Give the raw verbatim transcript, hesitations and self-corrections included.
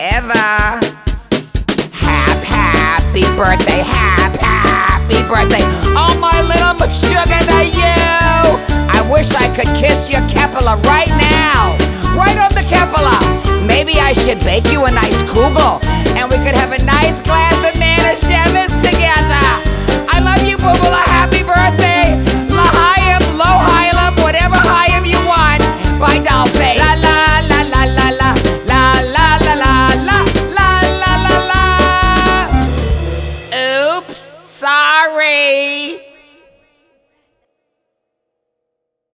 ever. Hap, happy birthday, hap, happy birthday. Oh, my little sugar you. I wish I could kiss your Kepala right now. Right on the Kepala. Maybe I should bake you a nice kugel, and we could have a nice glass